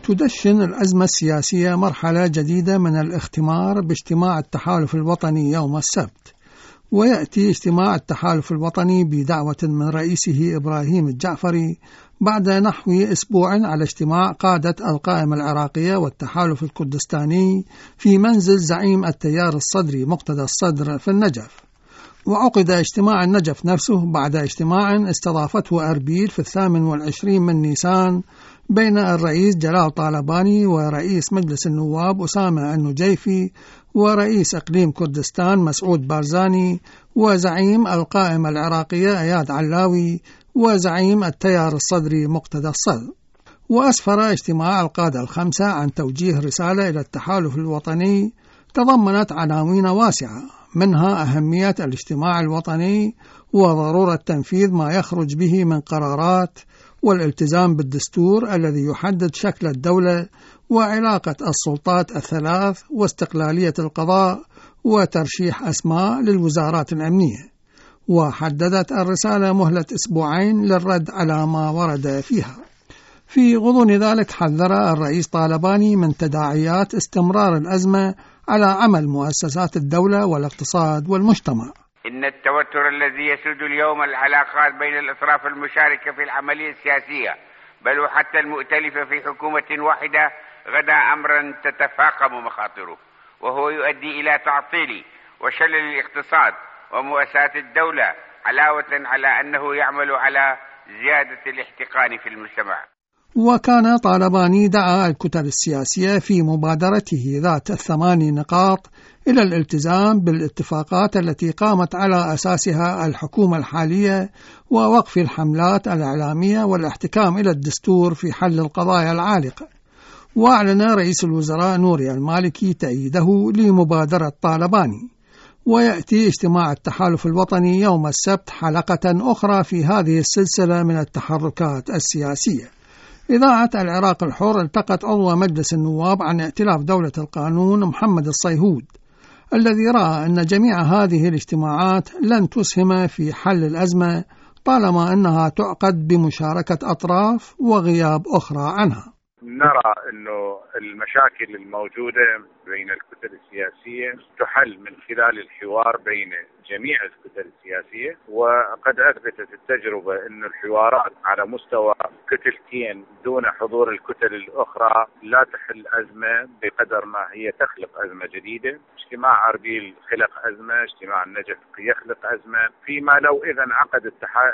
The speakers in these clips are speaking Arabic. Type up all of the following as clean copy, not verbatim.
تدشن الأزمة السياسية مرحلة جديدة من الاختمار باجتماع التحالف الوطني يوم السبت. ويأتي اجتماع التحالف الوطني بدعوة من رئيسه إبراهيم الجعفري بعد نحو أسبوع على اجتماع قادة القائمة العراقية والتحالف الكردستاني في منزل زعيم التيار الصدري مقتدى الصدر في النجف. وعقد اجتماع النجف نفسه بعد اجتماع استضافته أربيل في 28 من نيسان بين الرئيس جلال طالباني ورئيس مجلس النواب أسامة النجيفي ورئيس إقليم كردستان مسعود بارزاني وزعيم القائمة العراقية إياد علاوي وزعيم التيار الصدري مقتدى الصدر. وأسفر اجتماع القادة الخمسة عن توجيه رسالة إلى التحالف الوطني تضمنت عناوين واسعة، منها أهمية الاجتماع الوطني وضرورة تنفيذ ما يخرج به من قرارات، والالتزام بالدستور الذي يحدد شكل الدولة وعلاقة السلطات الثلاث واستقلالية القضاء وترشيح أسماء للوزارات الأمنية. وحددت الرسالة مهلة أسبوعين للرد على ما ورد فيها. في غضون ذلك حذر الرئيس طالباني من تداعيات استمرار الأزمة على عمل مؤسسات الدولة والاقتصاد والمجتمع. إن التوتر الذي يسود اليوم العلاقات بين الأطراف المشاركة في العملية السياسية بل وحتى المؤتلفة في حكومة واحدة غدا أمرا تتفاقم مخاطره، وهو يؤدي إلى تعطيل وشلل الاقتصاد ومؤسسات الدولة، علاوة على أنه يعمل على زيادة الاحتقان في المجتمع. وكان طالباني دعا الكتل السياسية في مبادرته ذات 8 نقاط إلى الالتزام بالاتفاقات التي قامت على أساسها الحكومة الحالية ووقف الحملات الإعلامية والاحتكام إلى الدستور في حل القضايا العالقة. وأعلن رئيس الوزراء نوري المالكي تأييده لمبادرة طالباني. ويأتي اجتماع التحالف الوطني يوم السبت حلقة أخرى في هذه السلسلة من التحركات السياسية. إذاعة العراق الحر التقت عضو مجلس النواب عن ائتلاف دولة القانون محمد الصيهود، الذي رأى أن جميع هذه الاجتماعات لن تسهم في حل الأزمة طالما أنها تعقد بمشاركة أطراف وغياب أخرى عنها. نرى أنه المشاكل الموجودة بين الكتل السياسية تحل من خلال الحوار بين جميع الكتل السياسية، وقد أثبتت التجربة أن الحوارات على مستوى كتلتين دون حضور الكتل الأخرى لا تحل أزمة بقدر ما هي تخلق أزمة جديدة. اجتماع أربيل خلق أزمة، اجتماع النجف يخلق أزمة، فيما لو إذا انعقد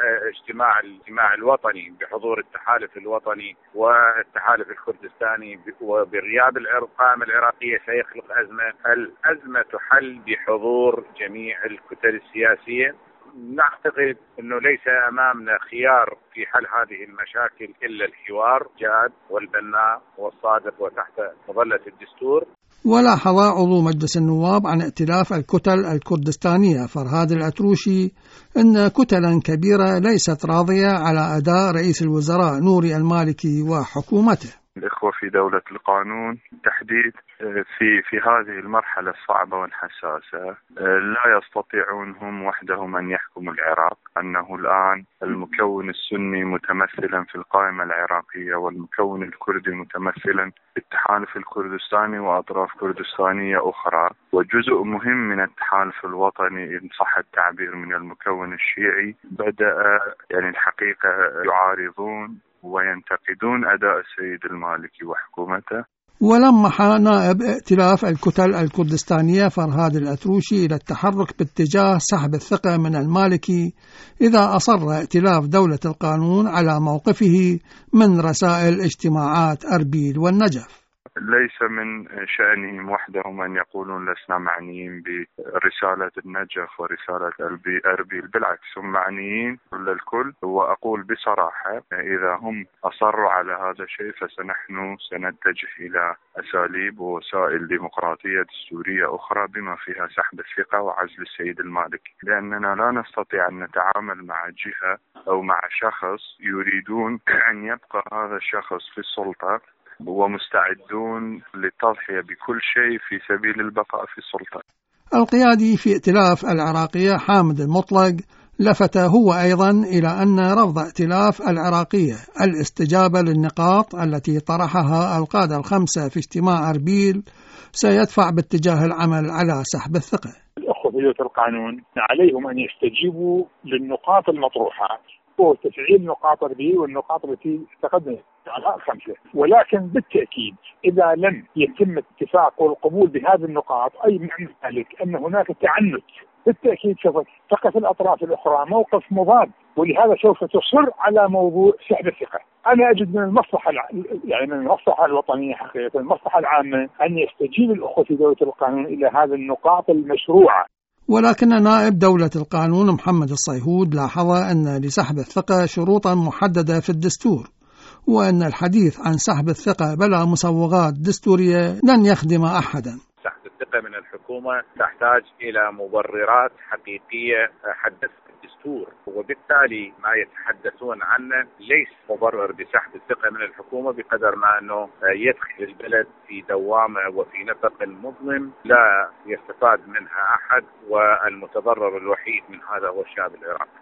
الاجتماع الوطني بحضور التحالف الوطني والتحالف الكردستاني وبغياب القائمة العراقية سيخلق أزمة. الأزمة تحل بحضور جميع الكتل السياسية. نعتقد أنه ليس أمامنا خيار في حل هذه المشاكل إلا الحوار جاد والبناء والصادق وتحت مظلة الدستور. ولاحظ عضو مجلس النواب عن ائتلاف الكتل الكردستانية فرهاد العتروشي أن كتلا كبيرة ليست راضية على أداء رئيس الوزراء نوري المالكي وحكومته. الإخوة في دولة القانون تحديد في هذه المرحلة الصعبة والحساسة لا يستطيعون هم وحدهم أن يحكموا العراق، أنه الآن المكون السني متمثلا في القائمة العراقية والمكون الكردي متمثلا في التحالف الكردستاني وأطراف كردستانية أخرى، وجزء مهم من التحالف الوطني إن صح التعبير من المكون الشيعي بدأ الحقيقة يعارضون وينتقدون أداء السيد المالكي وحكومته. ولمح نائب ائتلاف الكتل الكردستانية فرهاد العتروشي إلى التحرك باتجاه سحب الثقة من المالكي إذا أصر ائتلاف دولة القانون على موقفه من رسائل اجتماعات أربيل والنجف. ليس من شأنهم وحدهم أن يقولون لسنا معنيين برسالة النجف ورسالة أربيل، بالعكس هم معنيين للكل. وأقول بصراحة إذا هم أصروا على هذا الشيء فنحن سنتجه إلى أساليب ووسائل ديمقراطية دستورية أخرى بما فيها سحب الثقة وعزل السيد المالكي، لأننا لا نستطيع أن نتعامل مع جهة أو مع شخص يريدون أن يبقى هذا الشخص في السلطة ومستعدون للتضحية بكل شيء في سبيل البقاء في السلطة. القيادي في ائتلاف العراقية حامد المطلق لفت هو أيضا إلى أن رفض ائتلاف العراقية الاستجابة للنقاط التي طرحها القادة الخمسة في اجتماع أربيل سيدفع باتجاه العمل على سحب الثقة. الأخوة في دولة القانون عليهم أن يستجيبوا للنقاط المطروحة وتفعيل نقاط أربيل والنقاط التي تقدمت على الخمسة، ولكن بالتأكيد إذا لم يتم الاتفاق والقبول بهذه النقاط أي معنى ذلك أن هناك تعنت، بالتأكيد سوف تقف الأطراف الأخرى موقف مضاد، ولهذا سوف تصر على موضوع سحب الثقة. أنا أجد من المصلحة من المصلحة الوطنية حقيقة المصلحة العامة أن يستجيب الأخوة في دولة القانون إلى هذه النقاط المشروعة. ولكن نائب دولة القانون محمد الصيهود لاحظ أن لسحب الثقة شروطا محددة في الدستور، وأن الحديث عن سحب الثقة بلا مسوغات دستورية لن يخدم أحدا. سحب الثقة من الحكومة تحتاج إلى مبررات حقيقية حدثت الدستور، وبالتالي ما يتحدثون عنه ليس مبرر بسحب الثقة من الحكومة بقدر ما أنه يدخل البلد في دوامة وفي نفق مظلم لا يستفاد منها أحد، والمتضرر الوحيد من هذا هو الشعب العراقي.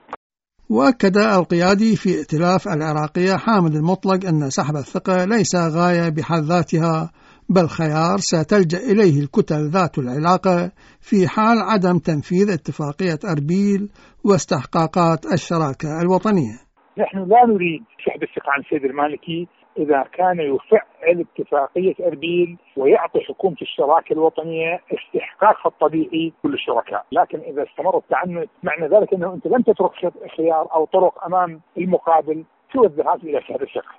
وأكد القيادي في ائتلاف العراقية حامد المطلق أن سحب الثقة ليس غاية بحد ذاتها، بل خيار ستلجأ إليه الكتل ذات العلاقة في حال عدم تنفيذ اتفاقية أربيل واستحقاقات الشراكة الوطنية. نحن لا نريد سحب الثقة عن السيد المالكي إذا كان يفعل اتفاقية أربيل ويعطي حكومة الشراكة الوطنية استحقاقها الطبيعي كل الشركاء، لكن إذا استمر التعنت معنى ذلك أنه أنت لم تترك خيار أو طرق أمام المقابل سوى الذهاب إلى سحب الثقة.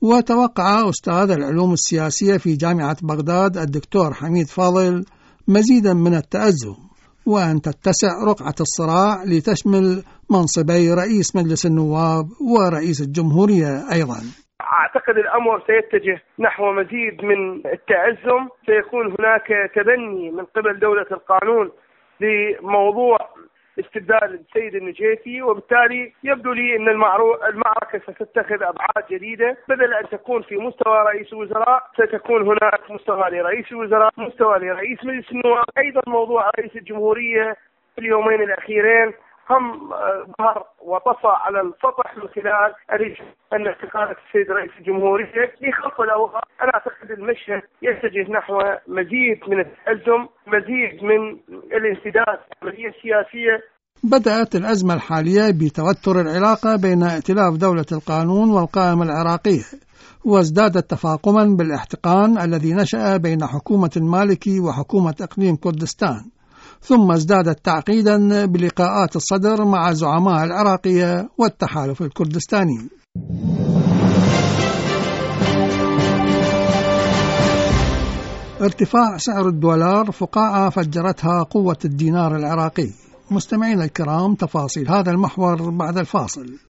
وتوقع أستاذ العلوم السياسية في جامعة بغداد الدكتور حميد فاضل مزيدا من التأزم، وأن تتسع رقعة الصراع لتشمل منصبي رئيس مجلس النواب ورئيس الجمهورية أيضا. أعتقد الأمر سيتجه نحو مزيد من التأزم، سيكون هناك تبني من قبل دولة القانون لموضوع استبدال السيد النجيفي، وبالتالي يبدو لي أن المعركة ستتخذ أبعاد جديدة، بدل أن تكون في مستوى رئيس الوزراء ستكون هناك مستوى لرئيس الوزراء، مستوى لرئيس مجلس النواب. أيضا موضوع رئيس الجمهورية في اليومين الأخيرين هم ظهر وطفى على السطح من خلال أن استقالة السيد رئيس الجمهورية لخلق الأوضاع. أنا أعتقد المشهد يتجه نحو مزيد من التأزم، مزيد من الانسداد العملية السياسية. بدأت الأزمة الحالية بتوتر العلاقة بين ائتلاف دولة القانون والقائمة العراقية، وازدادت تفاقما بالاحتقان الذي نشأ بين حكومة المالكي وحكومة إقليم كردستان، ثم ازدادت تعقيدا بلقاءات الصدر مع زعماء العراقية والتحالف الكردستاني. ارتفاع سعر الدولار فقاعة فجرتها قوة الدينار العراقي. مستمعينا الكرام، تفاصيل هذا المحور بعد الفاصل.